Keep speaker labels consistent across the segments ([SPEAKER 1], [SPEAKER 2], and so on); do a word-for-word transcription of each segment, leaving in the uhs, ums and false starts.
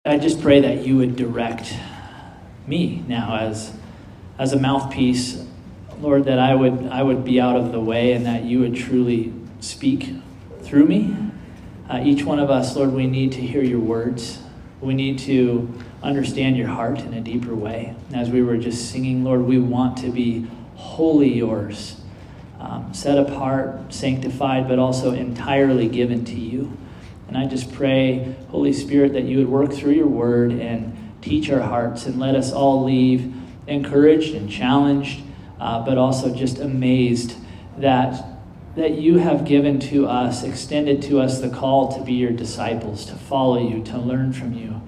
[SPEAKER 1] I just pray that you would direct me now as as a mouthpiece, Lord, that I would I would be out of the way and that you would truly speak through me. Uh, each one of us, Lord, we need to hear your words. We need to understand your heart in a deeper way. As we were just singing, Lord, we want to be wholly yours, um, set apart, sanctified, but also entirely given to you. And I just pray, Holy Spirit, that you would work through your word and teach our hearts and let us all leave encouraged and challenged, uh, but also just amazed that, that you have given to us, extended to us the call to be your disciples, to follow you, to learn from you,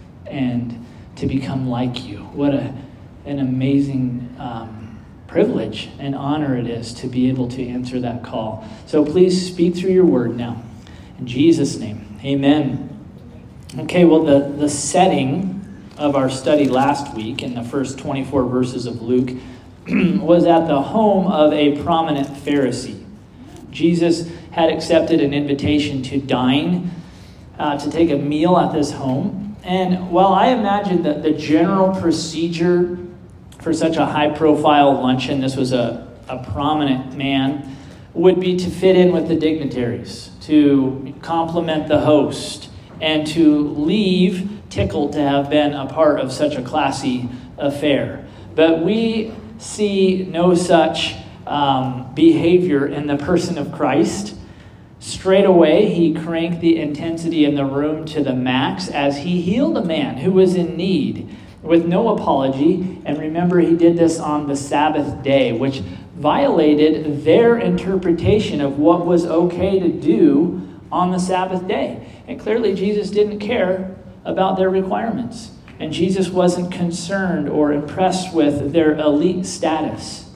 [SPEAKER 1] and to become like you. What a, an amazing um, privilege and honor it is to be able to answer that call. So please speak through your word now. In Jesus' name, amen. Okay, well, the, the setting of our study last week in the first twenty-four verses of Luke was at the home of a prominent Pharisee. Jesus had accepted an invitation to dine, uh, to take a meal at this home. And while I imagine that the general procedure for such a high-profile luncheon, this was a, a prominent man, would be to fit in with the dignitaries, to compliment the host, and to leave tickled to have been a part of such a classy affair. But we see no such um, behavior in the person of Christ. Straight away, he cranked the intensity in the room to the max as he healed a man who was in need with no apology. And remember, he did this on the Sabbath day, which violated their interpretation of what was okay to do on the Sabbath day. And clearly Jesus didn't care about their requirements. And Jesus wasn't concerned or impressed with their elite status.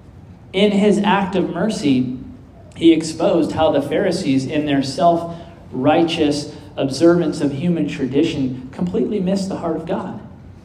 [SPEAKER 1] In his act of mercy, he exposed how the Pharisees, in their self-righteous observance of human tradition, completely missed the heart of God.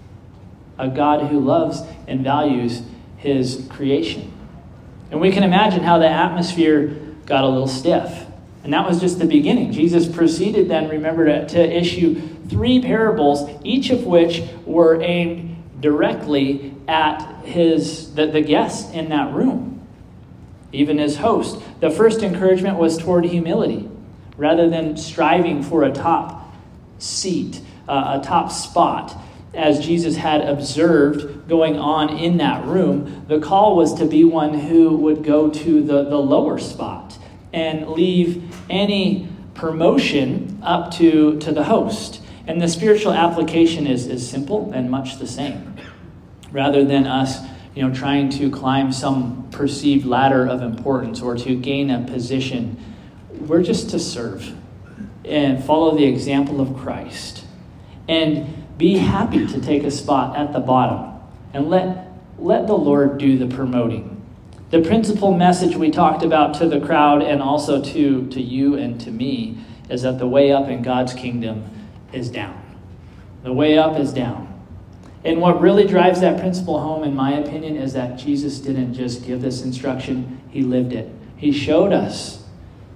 [SPEAKER 1] A God who loves and values his creation. And we can imagine how the atmosphere got a little stiff. And that was just the beginning. Jesus proceeded then, remember, to, to issue three parables, each of which were aimed directly at his the, the guests in that room, even his host. The first encouragement was toward humility. Rather than striving for a top seat, uh, a top spot, as Jesus had observed going on in that room, the call was to be one who would go to the, the lower spot and leave any promotion up to, to the host. And the spiritual application is, is simple and much the same. Rather than us, you know, trying to climb some perceived ladder of importance or to gain a position, we're just to serve and follow the example of Christ. And be happy to take a spot at the bottom and let, let the Lord do the promoting. The principal message we talked about to the crowd and also to, to you and to me is that the way up in God's kingdom is down. The way up is down. And what really drives that principle home, in my opinion, is that Jesus didn't just give this instruction, he lived it. He showed us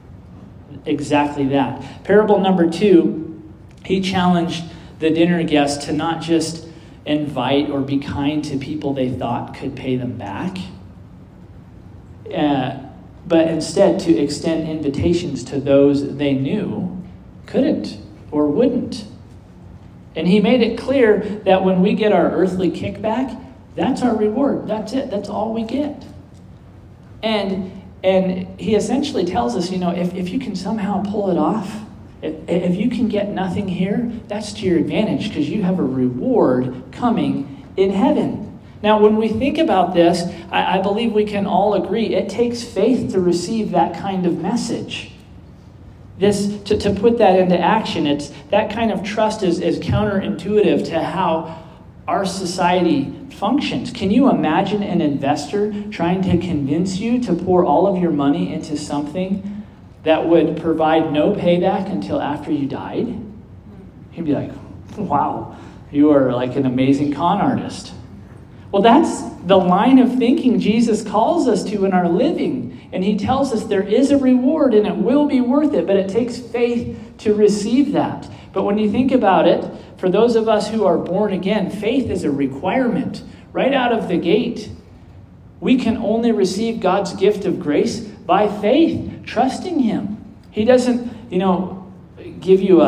[SPEAKER 1] exactly that. Parable number two, he challenged the dinner guests to not just invite or be kind to people they thought could pay them back, uh, but instead to extend invitations to those they knew couldn't or wouldn't. And he made it clear that when we get our earthly kickback, that's our reward. That's it. That's all we get. And and he essentially tells us, you know, if, if you can somehow pull it off, If, if you can get nothing here, that's to your advantage because you have a reward coming in heaven. Now, when we think about this, I, I believe we can all agree it takes faith to receive that kind of message. This to, to put that into action, it's that kind of trust is, is counterintuitive to how our society functions. Can you imagine an investor trying to convince you to pour all of your money into something that would provide no payback until after you died? He'd be like, wow, you are like an amazing con artist. Well, that's the line of thinking Jesus calls us to in our living. And he tells us there is a reward and it will be worth it, but it takes faith to receive that. But when you think about it, for those of us who are born again, faith is a requirement right out of the gate. We can only receive God's gift of grace by faith, trusting him. He doesn't, you know, give you a,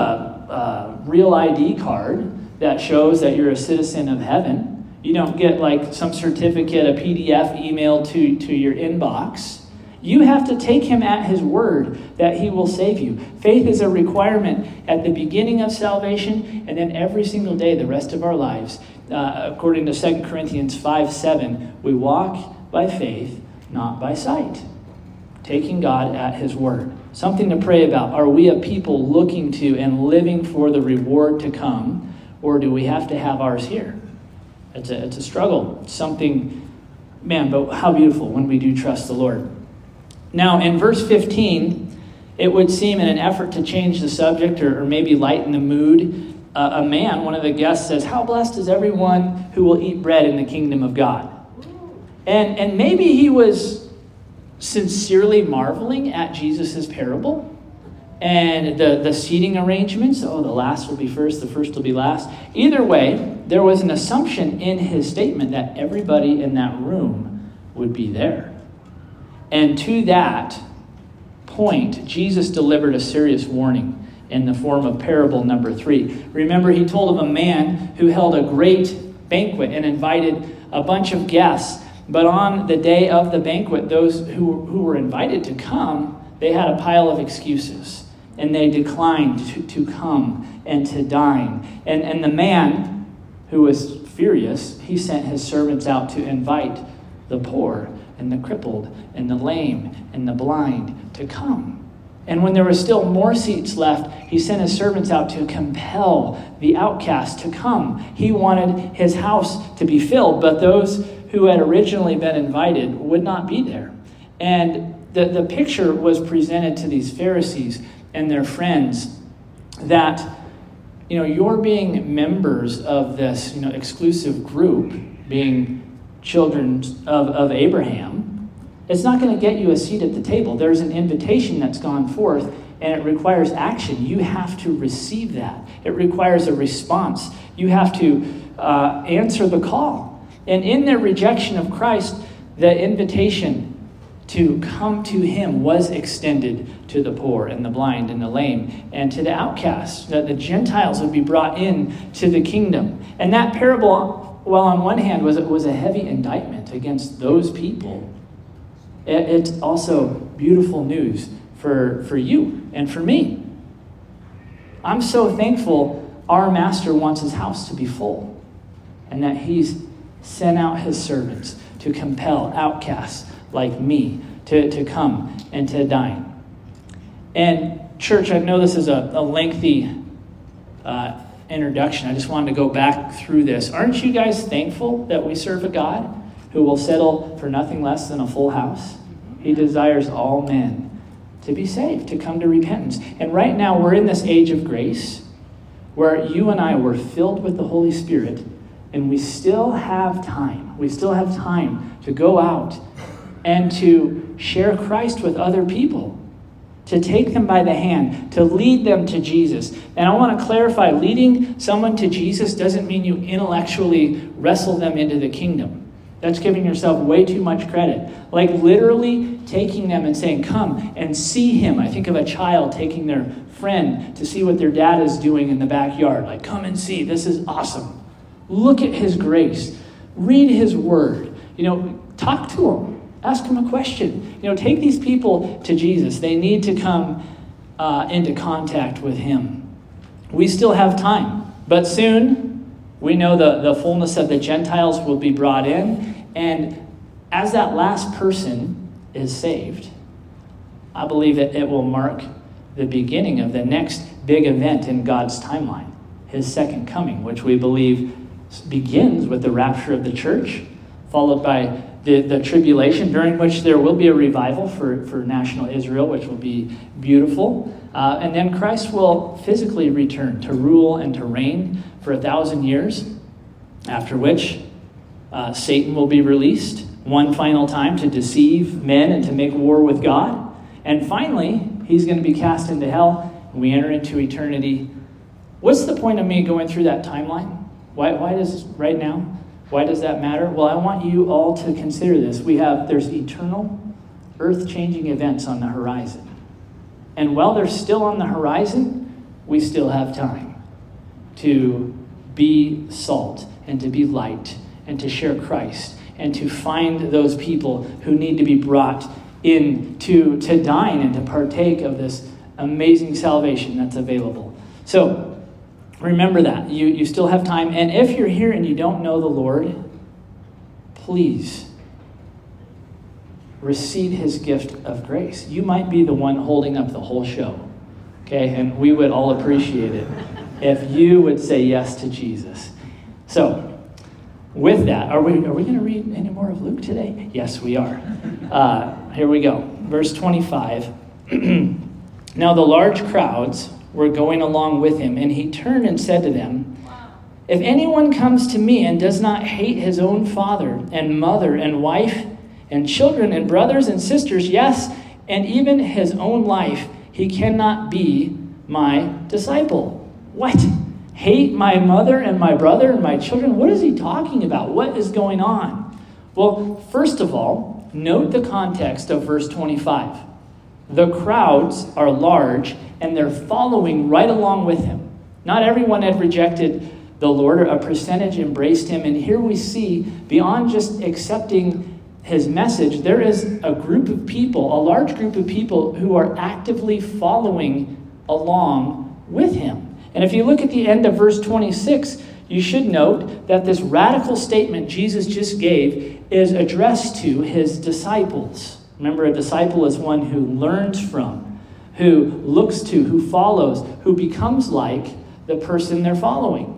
[SPEAKER 1] a real I D card that shows that you're a citizen of heaven. You don't get like some certificate, a P D F emailed to, to your inbox. You have to take him at his word that he will save you. Faith is a requirement at the beginning of salvation and then every single day the rest of our lives. Uh, according to Second Corinthians five seven, we walk by faith, not by sight. Taking God at his word. Something to pray about. Are we a people looking to and living for the reward to come, or do we have to have ours here? It's a, it's a struggle. It's something, man, but how beautiful when we do trust the Lord. Now, in verse fifteen, it would seem in an effort to change the subject or, or maybe lighten the mood, uh, a man, one of the guests says, how blessed is everyone who will eat bread in the kingdom of God? And, and maybe he was sincerely marveling at Jesus' parable and the, the seating arrangements. Oh, the last will be first, the first will be last. Either way, there was an assumption in his statement that everybody in that room would be there. And to that point, Jesus delivered a serious warning in the form of parable number three. Remember, he told of a man who held a great banquet and invited a bunch of guests. But on the day of the banquet, those who, who were invited to come, they had a pile of excuses. And they declined to, to come and to dine. And, and the man who was furious, he sent his servants out to invite the poor and the crippled and the lame and the blind to come. And when there were still more seats left, he sent his servants out to compel the outcast to come. He wanted his house to be filled, but those who had originally been invited would not be there. And the, the picture was presented to these Pharisees and their friends that, you know, you're being members of this, you know, exclusive group, being children of, of Abraham. It's not going to get you a seat at the table. There's an invitation that's gone forth, and it requires action. You have to receive that. It requires a response. You have to uh, answer the call. And in their rejection of Christ, the invitation to come to him was extended to the poor and the blind and the lame and to the outcasts, that the Gentiles would be brought in to the kingdom. And that parable, well, on one hand, was, was a heavy indictment against those people. It, it's also beautiful news for, for you and for me. I'm so thankful our master wants his house to be full and that he's sent out his servants to compel outcasts like me to, to come and to dine. And church, I know this is a, a lengthy uh, introduction. I just wanted to go back through this. Aren't you guys thankful that we serve a God who will settle for nothing less than a full house? He desires all men to be saved, to come to repentance. And right now we're in this age of grace where you and I were filled with the Holy Spirit, and we still have time. We still have time to go out and to share Christ with other people, to take them by the hand, to lead them to Jesus. And I want to clarify, leading someone to Jesus doesn't mean you intellectually wrestle them into the kingdom. That's giving yourself way too much credit. Like literally taking them and saying, come and see him. I think of a child taking their friend to see what their dad is doing in the backyard. Like, come and see, this is awesome. Look at his grace. Read his word. You know, talk to him. Ask him a question. You know, take these people to Jesus. They need to come uh, into contact with him. We still have time, but soon we know the, the fullness of the Gentiles will be brought in. And as that last person is saved, I believe that it will mark the beginning of the next big event in God's timeline, his second coming, which we believe begins with the rapture of the church, followed by the, the tribulation, during which there will be a revival for, for national Israel, which will be beautiful. Uh, and then Christ will physically return to rule and to reign for a thousand years, after which uh, Satan will be released one final time to deceive men and to make war with God. And finally, he's going to be cast into hell, and we enter into eternity What's the point of me going through that timeline? Why, why does, right now, why does that matter? Well, I want you all to consider this. We have, there's eternal, earth-changing events on the horizon. And while they're still on the horizon, we still have time to be salt and to be light and to share Christ and to find those people who need to be brought in to, to dine and to partake of this amazing salvation that's available. So remember that. You, you still have time. And if you're here and you don't know the Lord, please receive his gift of grace. You might be the one holding up the whole show. Okay? And we would all appreciate it if you would say yes to Jesus. So, with that, are we are we going to read any more of Luke today? Yes, we are. Uh, here we go. Verse twenty-five. Now the large crowds were going along with him, and he turned and said to them, if anyone comes to me and does not hate his own father and mother and wife and children and brothers and sisters, yes, and even his own life, he cannot be my disciple. What? Hate my mother and my brother and my children? What is he talking about? What is going on? Well, first of all, note the context of verse twenty-five. The crowds are large, and they're following right along with him. Not everyone had rejected the Lord. A percentage embraced him. And here we see, beyond just accepting his message, there is a group of people, a large group of people who are actively following along with him. And if you look at the end of verse twenty-six, you should note that this radical statement Jesus just gave is addressed to his disciples. Remember, a disciple is one who learns from, who looks to, who follows, who becomes like the person they're following.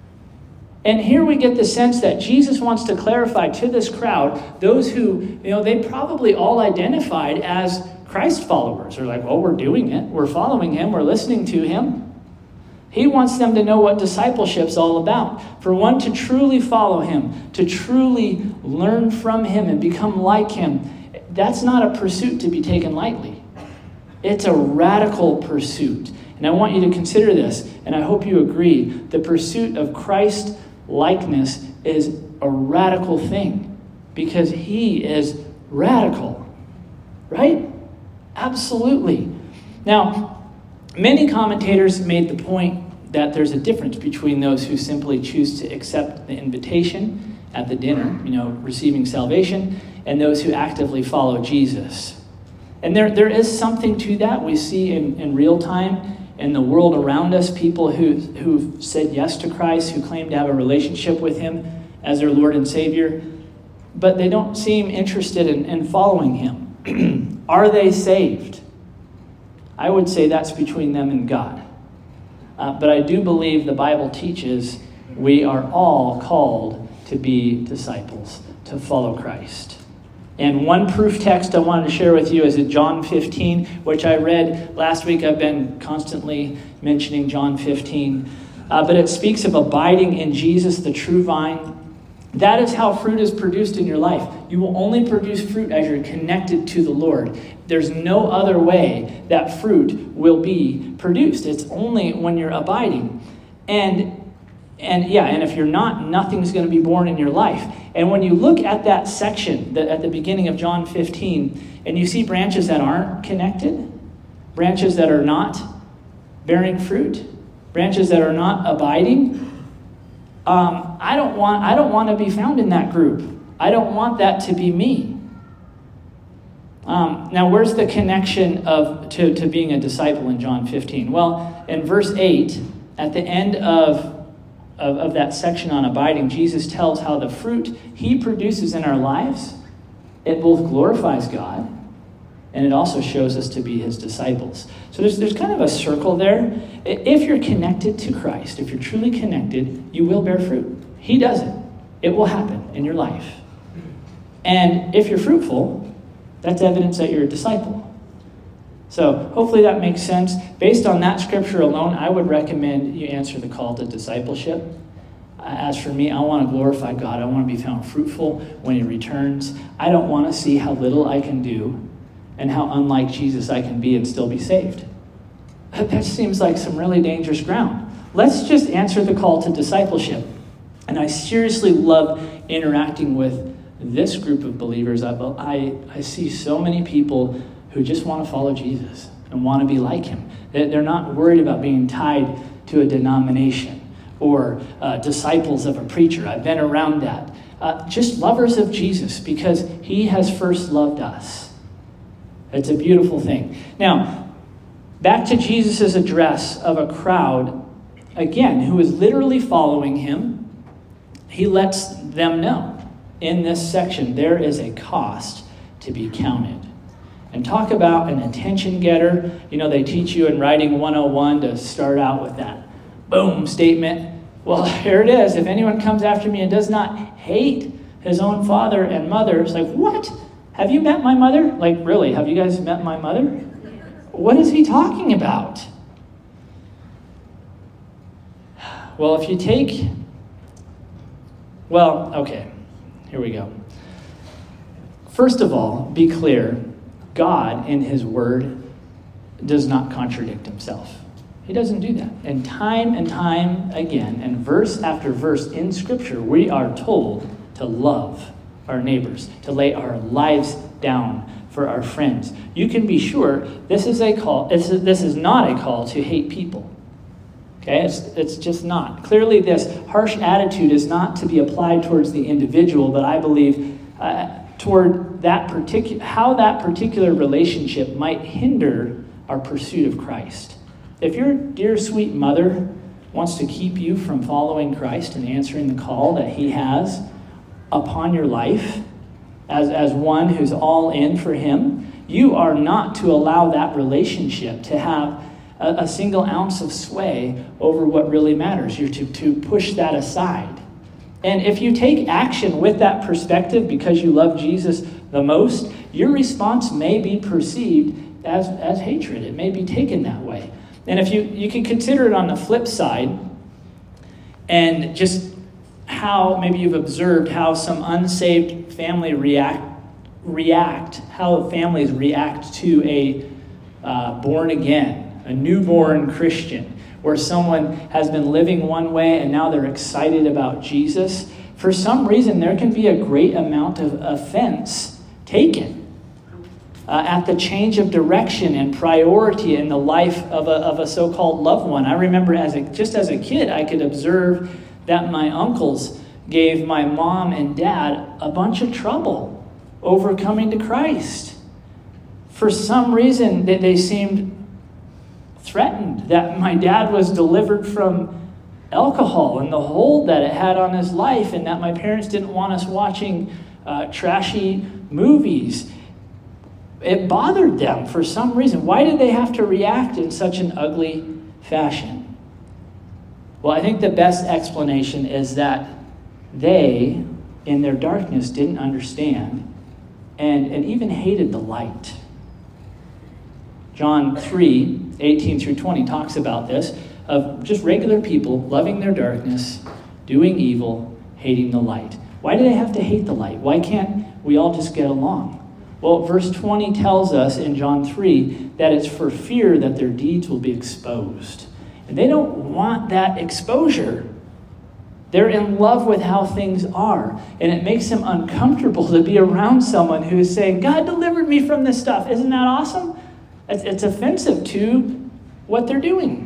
[SPEAKER 1] And here we get the sense that Jesus wants to clarify to this crowd, those who, you know, they probably all identified as Christ followers. They're like, well, we're doing it. We're following him. We're listening to him. He wants them to know what discipleship's all about. For one to truly follow him, to truly learn from him and become like him, that's not a pursuit to be taken lightly. It's a radical pursuit. And I want you to consider this, and I hope you agree. The pursuit of Christ likeness is a radical thing because he is radical, right? Absolutely. Now, many commentators made the point that there's a difference between those who simply choose to accept the invitation at the dinner, you know, receiving salvation, and those who actively follow Jesus. And there, there is something to that. We see in, in real time in the world around us people who, who've said yes to Christ, who claim to have a relationship with him as their Lord and Savior, but they don't seem interested in, in following him. Are they saved? I would say that's between them and God. Uh, but I do believe the Bible teaches we are all called to be disciples, to follow Christ. And one proof text I wanted to share with you is in John fifteen, which I read last week. I've been constantly mentioning John fifteen. Uh, but it speaks of abiding in Jesus, the true vine. That is how fruit is produced in your life. You will only produce fruit as you're connected to the Lord. There's no other way that fruit will be produced. It's only when you're abiding. And and yeah, and if you're not, nothing's going to be born in your life. And when you look at that section that at the beginning of John fifteen, and you see branches that aren't connected, branches that are not bearing fruit, branches that are not abiding, um, I don't want I don't want to be found in that group. I don't want that to be me. Um, now, where's the connection of to, to being a disciple in John fifteen? Well, in verse eight, at the end of Of, of that section on abiding, Jesus tells how the fruit he produces in our lives, it both glorifies God and it also shows us to be his disciples. So there's there's kind of a circle there. If you're connected to Christ, if you're truly connected, you will bear fruit. He does it. It will happen in your life. And if you're fruitful, that's evidence that you're a disciple. So hopefully that makes sense. Based on that scripture alone, I would recommend you answer the call to discipleship. As for me, I want to glorify God. I want to be found fruitful when he returns. I don't want to see how little I can do and how unlike Jesus I can be and still be saved. That seems like some really dangerous ground. let's just answer the call to discipleship. And I seriously love interacting with this group of believers. I, I, I see so many people who just want to follow Jesus and want to be like him. They're not worried about being tied to a denomination or uh, disciples of a preacher. I've been around that. Uh, just lovers of Jesus because he has first loved us. It's a beautiful thing. Now, back to Jesus' address of a crowd, again, who is literally following him. He lets them know in this section there is a cost to be counted. And talk about an attention getter. You know, they teach you in Writing one oh one to start out with that boom statement. Well, here it is. If anyone comes after me and does not hate his own father and mother, it's like, what? Have you met my mother? Like, really, have you guys met my mother? What is he talking about? Well, if you take, well, okay, here we go. First of all, be clear. God, in his word, does not contradict himself. He doesn't do that. And time and time again, and verse after verse in Scripture, we are told to love our neighbors, to lay our lives down for our friends. You can be sure this is a call. This is, this is not a call to hate people. Okay, it's, it's just not. Clearly, this harsh attitude is not to be applied towards the individual, but I believe uh, toward that particular, how that particular relationship might hinder our pursuit of Christ. If your dear sweet mother wants to keep you from following Christ and answering the call that he has upon your life as, as one who's all in for him, you are not to allow that relationship to have a, a single ounce of sway over what really matters. You're to, to push that aside. And if you take action with that perspective because you love Jesus the most, your response may be perceived as, as hatred. It may be taken that way. And if you, you can consider it on the flip side and just how maybe you've observed how some unsaved family react, react how families react to a uh, born again, a newborn Christian, where someone has been living one way and now they're excited about Jesus. For some reason, there can be a great amount of offense taken uh, at the change of direction and priority in the life of a, of a so-called loved one. I remember as a, just as a kid, I could observe that my uncles gave my mom and dad a bunch of trouble over coming to Christ. For some reason, they, they seemed threatened that my dad was delivered from alcohol and the hold that it had on his life, and that my parents didn't want us watching uh, trashy movies. It bothered them for some reason. Why did they have to react in such an ugly fashion? Well, I think the best explanation is that they, in their darkness, didn't understand and, and even hated the light. John three, eighteen through twenty talks about this, of just regular people loving their darkness, doing evil, hating the light. Why do they have to hate the light? Why can't we all just get along? Well, verse twenty tells us in John three that it's for fear that their deeds will be exposed. And they don't want that exposure. They're in love with how things are. And it makes them uncomfortable to be around someone who is saying, God delivered me from this stuff. Isn't that awesome? It's, it's offensive to what they're doing.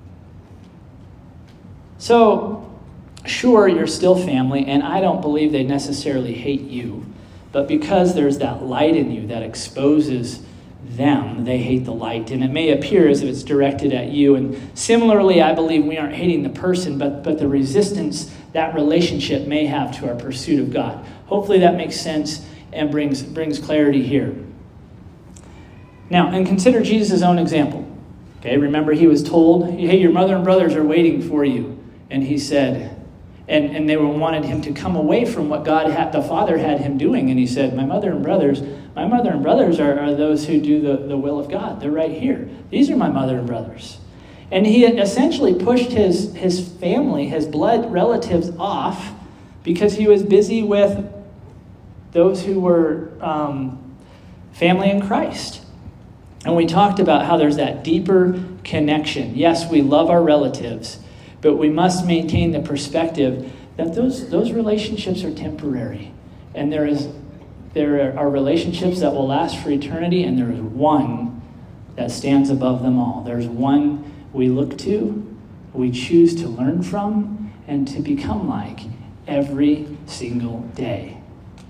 [SPEAKER 1] So, sure, you're still family, and I don't believe they necessarily hate you. But because there's that light in you that exposes them, they hate the light. And it may appear as if it's directed at you. And similarly, I believe we aren't hating the person, but, but the resistance that relationship may have to our pursuit of God. Hopefully that makes sense and brings, brings clarity here. Now, and consider Jesus' own example. Okay, remember he was told, hey, your mother and brothers are waiting for you. And he said, and, and they wanted him to come away from what God had, the Father had him doing. And he said, my mother and brothers, my mother and brothers are, are those who do the, the will of God. They're right here. These are my mother and brothers. And he essentially pushed his, his family, his blood relatives off because he was busy with those who were um, family in Christ. And we talked about how there's that deeper connection. Yes, we love our relatives, but we must maintain the perspective that those, those relationships are temporary. And there is there are relationships that will last for eternity, and there is one that stands above them all. There's one we look to, we choose to learn from, and to become like every single day.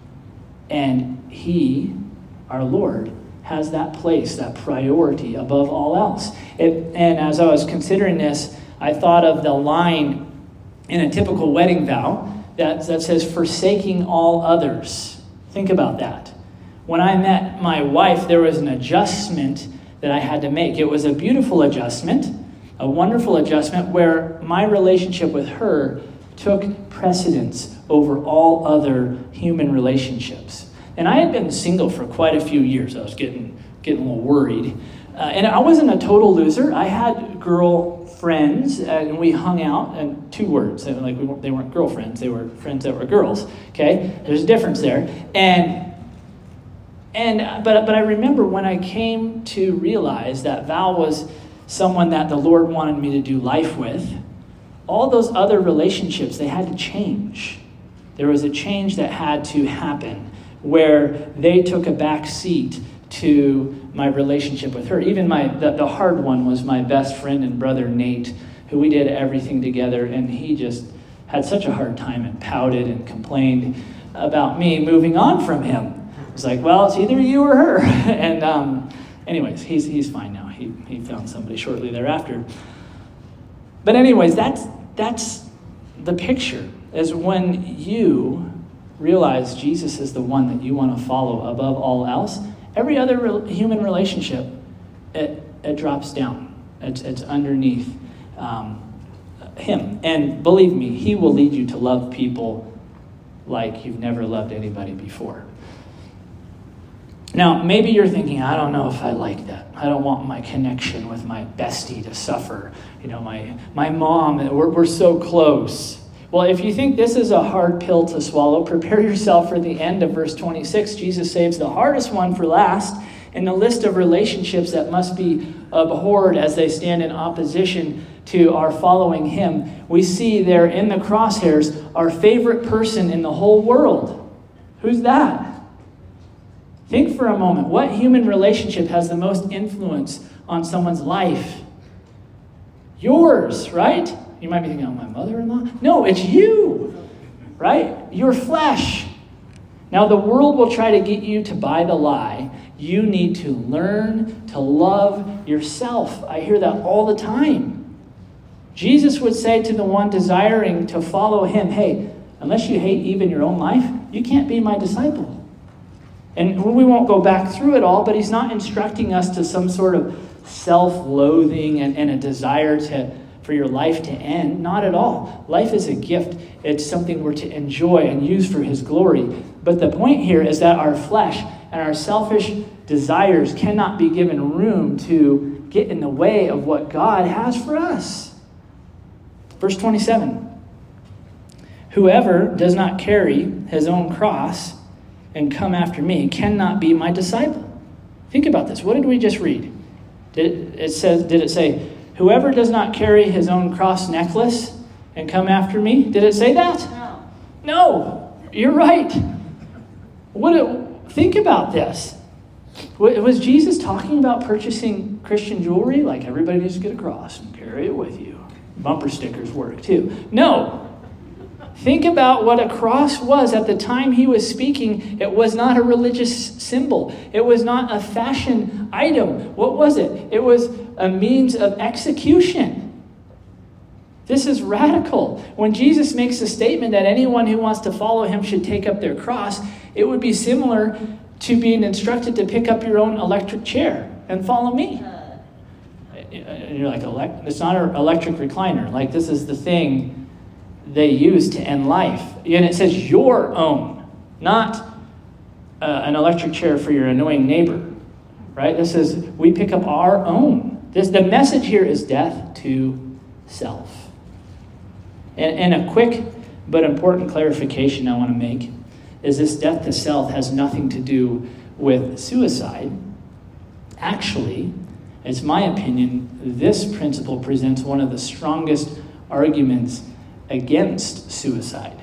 [SPEAKER 1] And he, our Lord, has that place, that priority above all else. It, and as I was considering this, I thought of the line in a typical wedding vow that, that says, forsaking all others. Think about that. When I met my wife, there was an adjustment that I had to make. It was a beautiful adjustment, a wonderful adjustment where my relationship with her took precedence over all other human relationships. And I had been single for quite a few years. I was getting getting a little worried. Uh, and I wasn't a total loser. I had girl friends, and we hung out, and two words. They, like we weren't, they weren't girlfriends. They were friends that were girls. Okay? There's a difference there. And and but but I remember when I came to realize that Val was someone that the Lord wanted me to do life with, all those other relationships, they had to change. There was a change that had to happen where they took a back seat to my relationship with her. Even my the, the hard one was my best friend and brother, Nate, who we did everything together, and he just had such a hard time and pouted and complained about me moving on from him. It was like, well, it's either you or her. and um, anyways, he's he's fine now. He he found somebody shortly thereafter. But anyways, that's that's the picture, is when you realize Jesus is the one that you want to follow above all else. Every other re- human relationship, it, it drops down. It's, it's underneath um, him. And believe me, he will lead you to love people like you've never loved anybody before. Now, maybe you're thinking, I don't know if I like that. I don't want my connection with my bestie to suffer. You know, my, my mom, we're, we're so close. Well, if you think this is a hard pill to swallow, prepare yourself for the end of verse twenty-six. Jesus saves the hardest one for last in the list of relationships that must be abhorred as they stand in opposition to our following him. We see there in the crosshairs our favorite person in the whole world. Who's that? Think for a moment. What human relationship has the most influence on someone's life? Yours, right? You might be thinking, oh, my mother-in-law? No, it's you, right? Your flesh. Now, the world will try to get you to buy the lie. You need to learn to love yourself. I hear that all the time. Jesus would say to the one desiring to follow him, hey, unless you hate even your own life, you can't be my disciple. And we won't go back through it all, but he's not instructing us to some sort of self-loathing and, and a desire to for your life to end. Not at all. Life is a gift. It's something we're to enjoy and use for his glory. But the point here is that our flesh and our selfish desires cannot be given room to get in the way of what God has for us. Verse twenty-seven. Whoever does not carry his own cross and come after me cannot be my disciple. Think about this. What did we just read? Did it, it says, did it say, whoever does not carry his own cross necklace and come after me? Did it say that?
[SPEAKER 2] No.
[SPEAKER 1] No, you're right. What? It, think about this. Was Jesus talking about purchasing Christian jewelry? Like everybody needs to get a cross and carry it with you. Bumper stickers work too. No. Think about what a cross was at the time he was speaking. It was not a religious symbol. It was not a fashion item. What was it? It was a means of execution. This is radical. When Jesus makes a statement that anyone who wants to follow him should take up their cross, it would be similar to being instructed to pick up your own electric chair and follow me. And you're like, it's not an electric recliner. Like, this is the thing they use to end life. And it says your own, not uh, an electric chair for your annoying neighbor. Right? This is, we pick up our own. This, the message here is death to self. And, and a quick but important clarification I want to make is this death to self has nothing to do with suicide. Actually, it's my opinion, this principle presents one of the strongest arguments against suicide.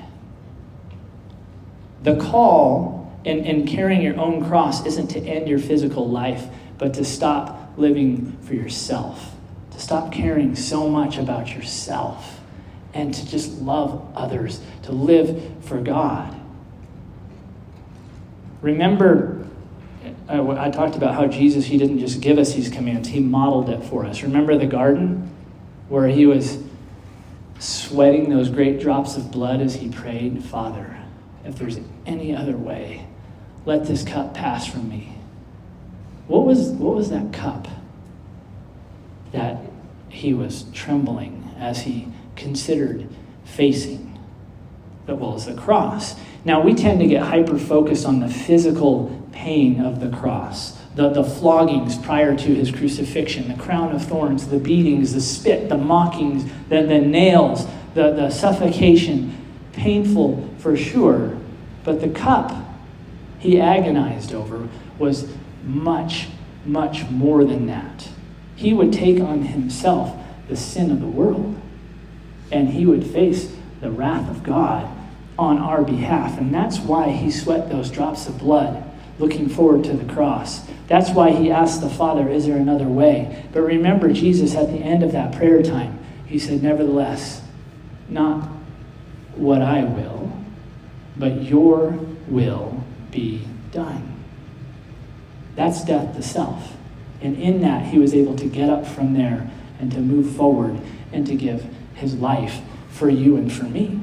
[SPEAKER 1] The call in, in carrying your own cross isn't to end your physical life, but to stop living for yourself, to stop caring so much about yourself, and to just love others, to live for God. Remember, I, I talked about how Jesus, he didn't just give us these commands, he modeled it for us. Remember the garden where he was sweating those great drops of blood as he prayed, Father, if there's any other way, let this cup pass from me. What was, what was that cup that he was trembling as he considered facing? Well, it was the cross. Now, we tend to get hyper-focused on the physical pain of the cross, the, the floggings prior to his crucifixion, the crown of thorns, the beatings, the spit, the mockings, the, the nails, the, the suffocation, painful for sure. But the cup he agonized over was much, much more than that. He would take on himself the sin of the world, and he would face the wrath of God on our behalf. And that's why he sweat those drops of blood, looking forward to the cross. That's why he asked the Father, is there another way? But remember, Jesus, at the end of that prayer time, he said, nevertheless, not what I will, but your will be done. That's death to self. And in that, he was able to get up from there and to move forward and to give his life for you and for me.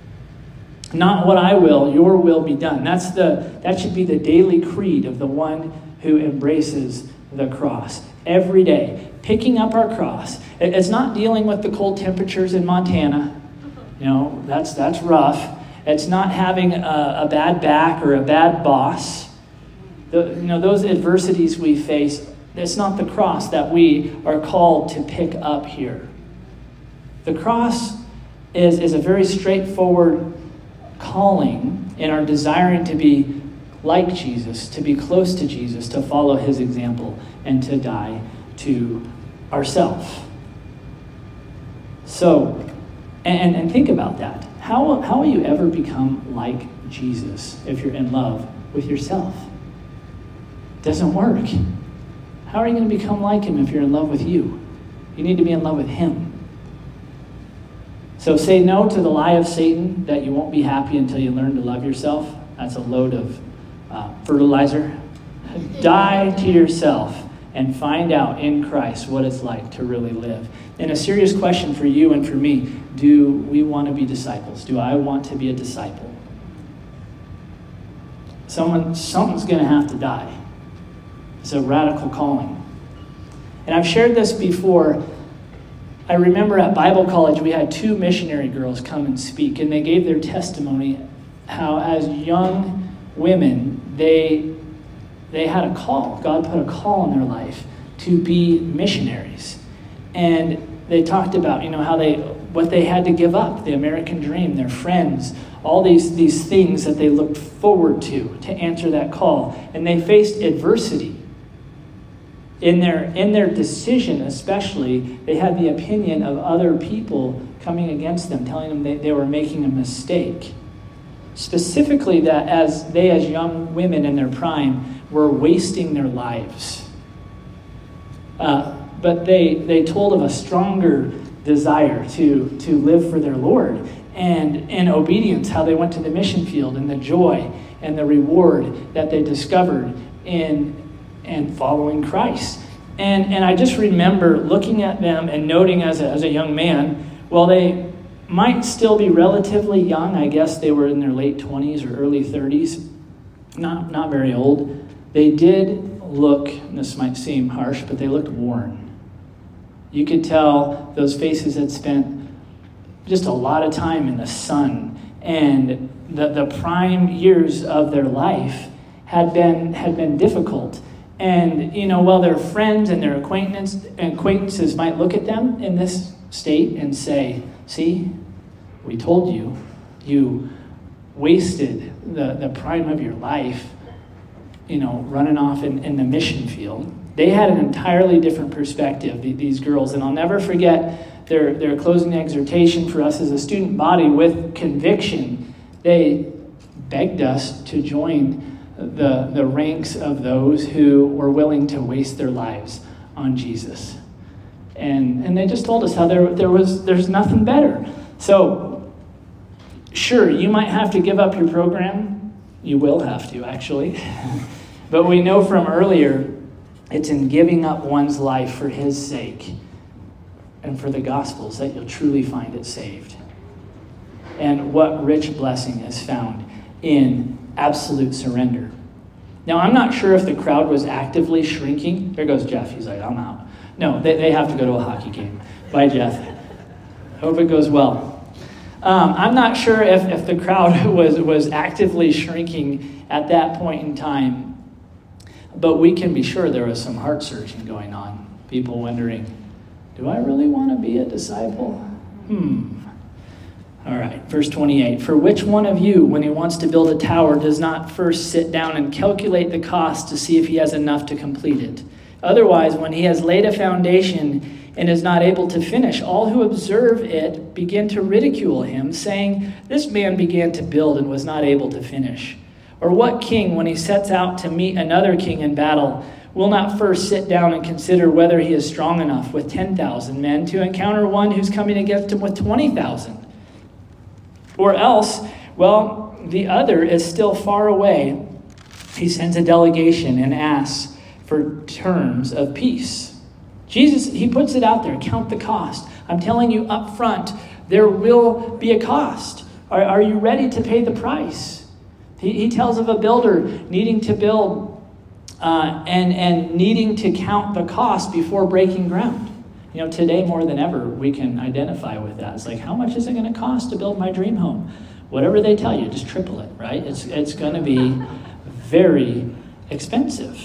[SPEAKER 1] Not what I will, your will be done. That's the that should be the daily creed of the one who embraces the cross. Every day, picking up our cross. It's not dealing with the cold temperatures in Montana. You know, that's that's rough. It's not having a, a bad back or a bad boss. The, you know, those adversities we face, it's not the cross that we are called to pick up here. The cross is, is a very straightforward calling in our desiring to be like Jesus, to be close to Jesus, to follow his example, and to die to ourselves. So, and, and think about that. How, how will you ever become like Jesus if you're in love with yourself? It doesn't work. How are you going to become like him if you're in love with you? You need to be in love with him. So say no to the lie of Satan that you won't be happy until you learn to love yourself. That's a load of uh, fertilizer. Die to yourself and find out in Christ what it's like to really live. And a serious question for you and for me, do we want to be disciples? Do I want to be a disciple? Someone, something's going to have to die. It's a radical calling. And I've shared this before. I remember at Bible college, we had two missionary girls come and speak, and they gave their testimony how as young women, they, they had a call. God put a call in their life to be missionaries. And they talked about, you know, how they, what they had to give up, the American dream, their friends, all these, these things that they looked forward to, to answer that call. And they faced adversity. In their in their decision especially, they had the opinion of other people coming against them, telling them they, they were making a mistake. Specifically that as they as young women in their prime were wasting their lives. Uh, but they, they told of a stronger desire to, to live for their Lord. And in obedience, how they went to the mission field and the joy and the reward that they discovered in and following Christ. And and I just remember looking at them and noting as a, as a young man, well, they might still be relatively young. I guess they were in their late twenties or early thirties, not, not very old. They did look, and this might seem harsh, but they looked worn. You could tell those faces had spent just a lot of time in the sun, and the, the prime years of their life had been had been difficult. And, you know, while their friends and their acquaintances, acquaintances might look at them in this state and say, see, we told you, you wasted the, the prime of your life, you know, running off in, in the mission field. They had an entirely different perspective, these girls. And I'll never forget their, their closing exhortation for us as a student body with conviction. They begged us to join the, the ranks of those who were willing to waste their lives on Jesus. And and they just told us how there there was there's nothing better. So sure, you might have to give up your program. You will have to, actually. But we know from earlier, it's in giving up one's life for his sake and for the gospels that you'll truly find it saved. And what rich blessing is found in absolute surrender. Now, I'm not sure if the crowd was actively shrinking. There goes Jeff. He's like, I'm out. No, they, they have to go to a hockey game. Bye, Jeff. Hope it goes well. Um, I'm not sure if, if the crowd was, was actively shrinking at that point in time, but we can be sure there was some heart searching going on. People wondering, do I really want to be a disciple? Hmm. All right, verse twenty-eight. For which one of you, when he wants to build a tower, does not first sit down and calculate the cost to see if he has enough to complete it? Otherwise, when he has laid a foundation and is not able to finish, all who observe it begin to ridicule him, saying, this man began to build and was not able to finish. Or what king, when he sets out to meet another king in battle, will not first sit down and consider whether he is strong enough with ten thousand men to encounter one who's coming against him with twenty thousand? Or else, well, the other is still far away. He sends a delegation and asks for terms of peace. Jesus, he puts it out there. Count the cost. I'm telling you up front, there will be a cost. Are, are you ready to pay the price? He, he tells of a builder needing to build uh, and, and needing to count the cost before breaking ground. You know, today more than ever, we can identify with that. It's like, how much is it going to cost to build my dream home? Whatever they tell you, just triple it, right? It's, it's going to be very expensive.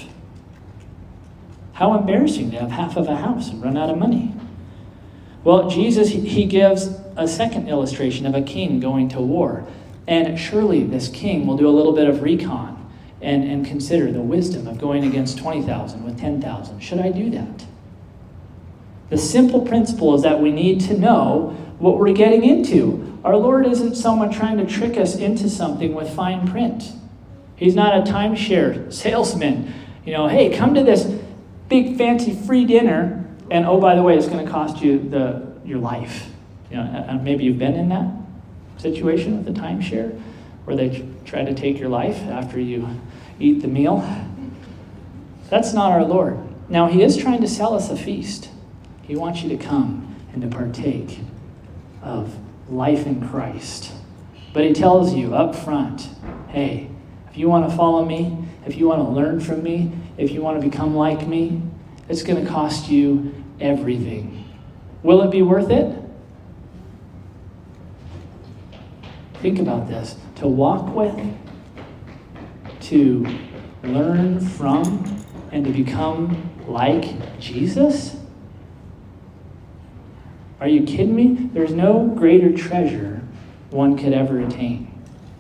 [SPEAKER 1] How embarrassing to have half of a house and run out of money. Well, Jesus, he gives a second illustration of a king going to war. And surely this king will do a little bit of recon and, and consider the wisdom of going against twenty thousand with ten thousand. Should I do that? The simple principle is that we need to know what we're getting into. Our Lord isn't someone trying to trick us into something with fine print. He's not a timeshare salesman. You know, hey, come to this big fancy free dinner, and oh, by the way, it's going to cost you the your life. You know, maybe you've been in that situation with a timeshare where they try to take your life after you eat the meal. That's not our Lord. Now, he is trying to sell us a feast. He wants you to come and to partake of life in Christ. But he tells you up front, hey, if you want to follow me, if you want to learn from me, if you want to become like me, it's going to cost you everything. Will it be worth it? Think about this. To walk with, to learn from, and to become like Jesus? Are you kidding me? There's no greater treasure one could ever attain.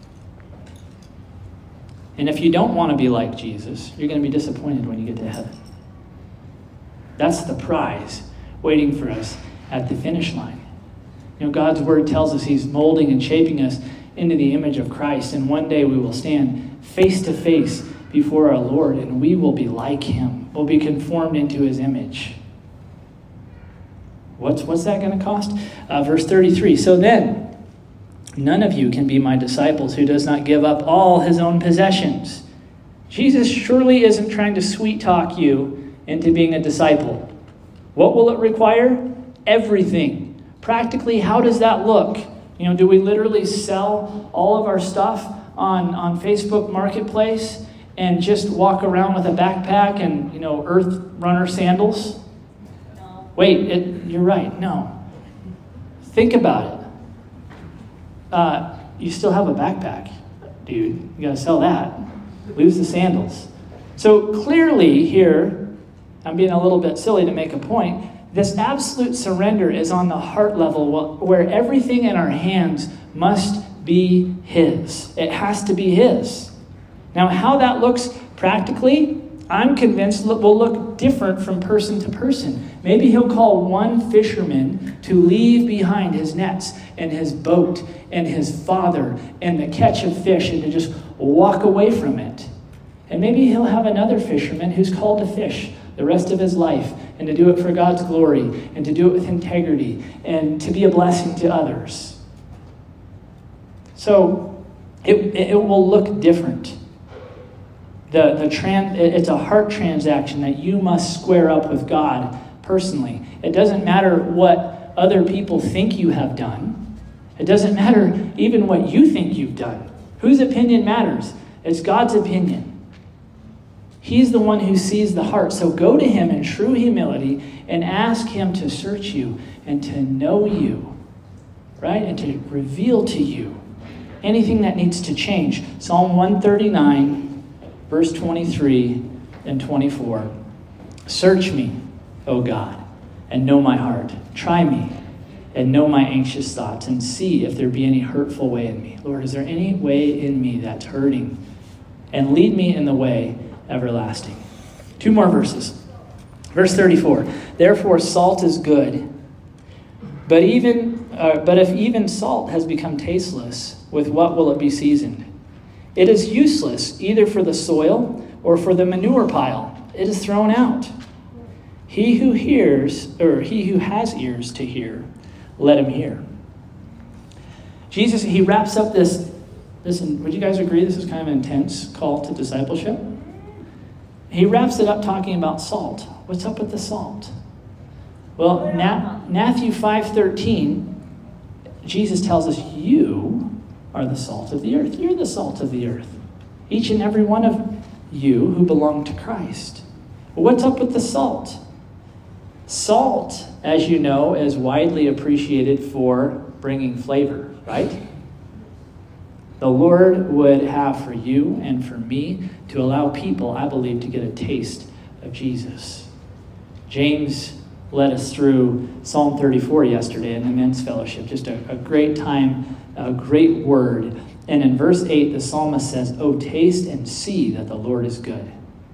[SPEAKER 1] And if you don't want to be like Jesus, you're going to be disappointed when you get to heaven. That's the prize waiting for us at the finish line. You know, God's word tells us he's molding and shaping us into the image of Christ. And one day we will stand face to face before our Lord and we will be like him. We'll be conformed into his image. What's, what's that going to cost? Uh, verse thirty-three. So then, none of you can be my disciples who does not give up all his own possessions. Jesus surely isn't trying to sweet talk you into being a disciple. What will it require? Everything. Practically, how does that look? You know, do we literally sell all of our stuff on, on Facebook Marketplace and just walk around with a backpack and, you know, Earth Runner sandals? No. Wait, it, you're right. No. Think about it. Uh, you still have a backpack, dude. You got to sell that. Lose the sandals. So clearly here, I'm being a little bit silly to make a point. This absolute surrender is on the heart level where everything in our hands must be his. It has to be his. Now, how that looks practically, I'm convinced will look different from person to person. Maybe he'll call one fisherman to leave behind his nets and his boat and his father and the catch of fish and to just walk away from it. And maybe he'll have another fisherman who's called to fish the rest of his life and to do it for God's glory and to do it with integrity and to be a blessing to others. So it, it will look different. The, the trans, it's a heart transaction that you must square up with God personally. It doesn't matter what other people think you have done. It doesn't matter even what you think you've done. Whose opinion matters? It's God's opinion. He's the one who sees the heart. So go to him in true humility and ask him to search you and to know you, right? And to reveal to you anything that needs to change. Psalm one thirty-nine, verse twenty-three and twenty-four. Search me, O God, and know my heart. Try me and know my anxious thoughts and see if there be any hurtful way in me. Lord, is there any way in me that's hurting? And lead me in the way everlasting. Two more verses. Verse thirty-four. Therefore salt is good, but even uh, but if even salt has become tasteless, with what will it be seasoned? It is useless either for the soil or for the manure pile. It is thrown out. He who hears, or he who has ears to hear, let him hear. Jesus, he wraps up this, this, would you guys agree this is kind of an intense call to discipleship? He wraps it up talking about salt. What's up with the salt? Well, Na- Matthew five thirteen, Jesus tells us, you are the salt of the earth. You're the salt of the earth. Each and every one of you who belong to Christ. Well, what's up with the salt? Salt, as you know, is widely appreciated for bringing flavor, right? The Lord would have for you and for me to allow people, I believe, to get a taste of Jesus. James led us through Psalm thirty-four yesterday in the men's fellowship. Just a, a great time, a great word. And in verse eight, the psalmist says, "Oh, taste and see that the Lord is good."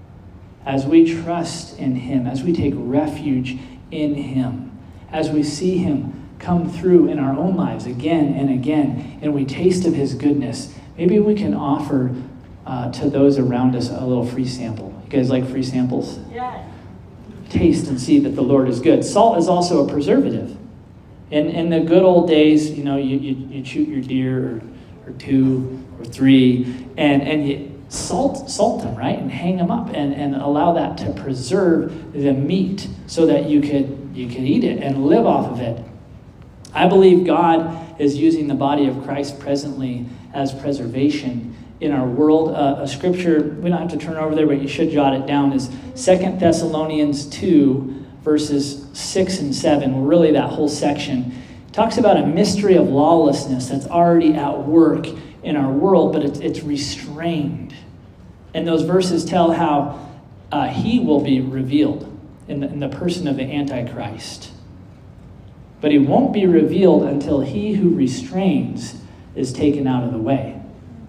[SPEAKER 1] As we trust in him, as we take refuge in him, as we see him come through in our own lives again and again, and we taste of his goodness, maybe we can offer uh, to those around us a little free sample. You guys like free samples?
[SPEAKER 2] Yeah.
[SPEAKER 1] Taste and see that the Lord is good. Salt is also a preservative. In in the good old days, you know, you you you'd shoot your deer or, or two or three, and, and you salt salt them, right? And hang them up and, and allow that to preserve the meat so that you could you could eat it and live off of it. I believe God is using the body of Christ presently as preservation in our world. Uh, a scripture, we don't have to turn over there, but you should jot it down, is Second Thessalonians two, verses six and seven. Well, really that whole section talks about a mystery of lawlessness that's already at work in our world, but it's, it's restrained. And those verses tell how uh, he will be revealed in the, in the person of the Antichrist. But he won't be revealed until he who restrains is taken out of the way.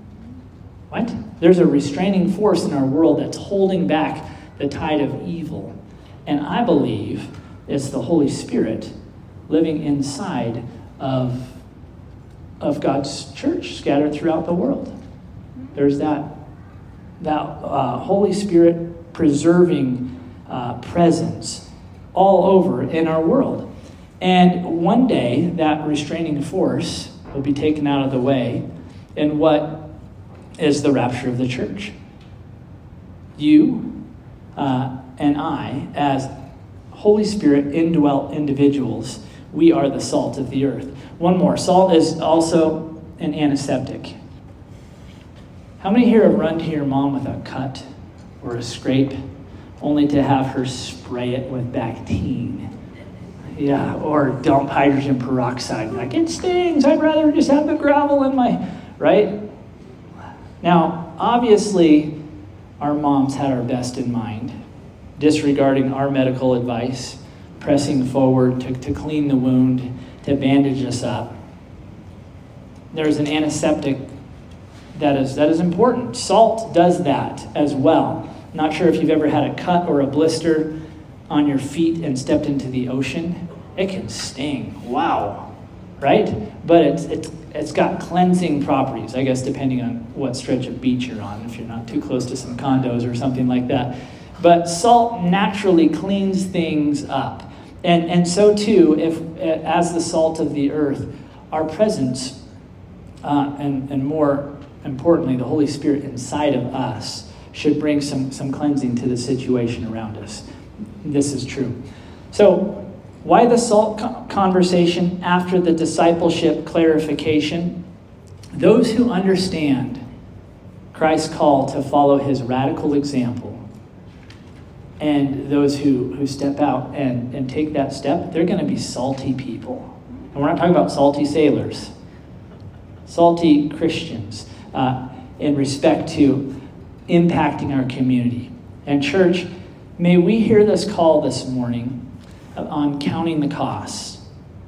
[SPEAKER 1] What? There's a restraining force in our world that's holding back the tide of evil. And I believe it's the Holy Spirit living inside of, of God's church scattered throughout the world. There's that, that uh, Holy Spirit preserving uh, presence all over in our world. And one day, that restraining force will be taken out of the way in what is the rapture of the church. You uh, and I, as Holy Spirit indwelt individuals, we are the salt of the earth. One more. Salt is also an antiseptic. How many here have run to your mom with a cut or a scrape only to have her spray it with Bactine? Yeah, or dump hydrogen peroxide. Like, it stings. I'd rather just have the gravel in my... Right? Now, obviously, our moms had our best in mind, disregarding our medical advice, pressing forward to, to clean the wound, to bandage us up. There's an antiseptic that is, that is important. Salt does that as well. Not sure if you've ever had a cut or a blister on your feet and stepped into the ocean. It can sting. Wow. Right? But it's it's it's got cleansing properties, I guess, depending on what stretch of beach you're on, if you're not too close to some condos or something like that. But salt naturally cleans things up. And and so too, if as the salt of the earth, our presence, uh, and, and more importantly, the Holy Spirit inside of us should bring some, some cleansing to the situation around us. This is true. So, why the salt conversation after the discipleship clarification? Those who understand Christ's call to follow his radical example, and those who, who step out and, and take that step, they're going to be salty people. And we're not talking about salty sailors. Salty Christians uh, in respect to impacting our community. And church, may we hear this call this morning on counting the costs.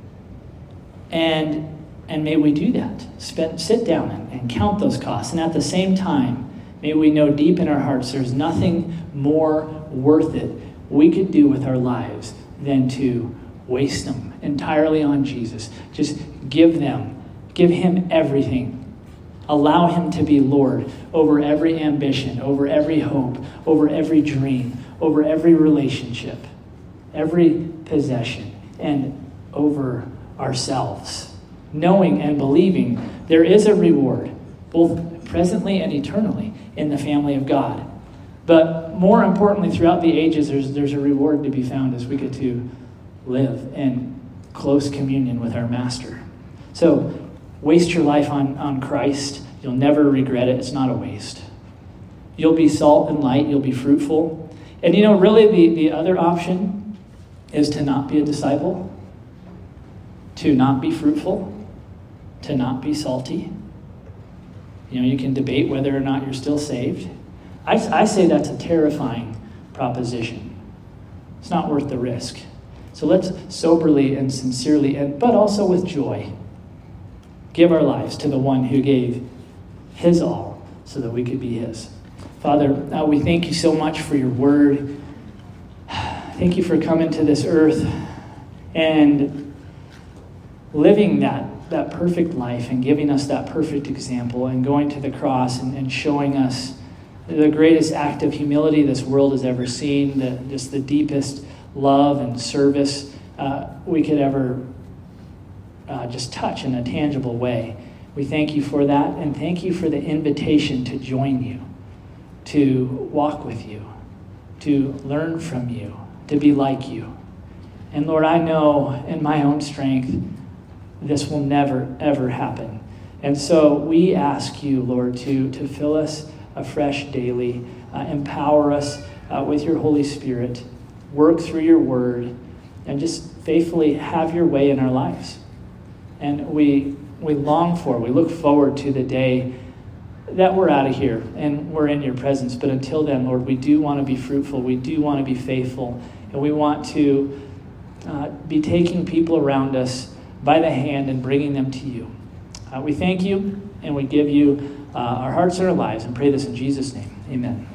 [SPEAKER 1] And and may we do that. Spend, sit down and, and count those costs. And at the same time, may we know deep in our hearts there's nothing more worth it we could do with our lives than to waste them entirely on Jesus. Just give them, give him everything. Allow him to be Lord over every ambition, over every hope, over every dream, over every relationship, every possession, and over ourselves. Knowing and believing there is a reward, both presently and eternally, in the family of God. But more importantly, throughout the ages, there's, there's a reward to be found as we get to live in close communion with our Master. So, waste your life on, on Christ. You'll never regret it. It's not a waste. You'll be salt and light. You'll be fruitful. And you know, really the, the other option is to not be a disciple, to not be fruitful, to not be salty. You know, you can debate whether or not you're still saved. I, I say that's a terrifying proposition. It's not worth the risk. So let's soberly and sincerely, and but also with joy, give our lives to the one who gave his all so that we could be his. Father, uh, we thank you so much for your word. Thank you for coming to this earth and living that, that perfect life and giving us that perfect example and going to the cross and, and showing us the greatest act of humility this world has ever seen, the, just the deepest love and service uh, we could ever Uh, just touch in a tangible way. We thank you for that, and thank you for the invitation to join you, to walk with you, to learn from you, to be like you. And Lord, I know in my own strength this will never, ever happen. And so we ask you, Lord, to, to fill us afresh daily, uh, empower us uh, with your Holy Spirit, work through your word, and just faithfully have your way in our lives. And we we long for, we look forward to the day that we're out of here and we're in your presence. But until then, Lord, we do want to be fruitful. We do want to be faithful. And we want to uh, be taking people around us by the hand and bringing them to you. Uh, we thank you and we give you uh, our hearts and our lives and pray this in Jesus' name. Amen.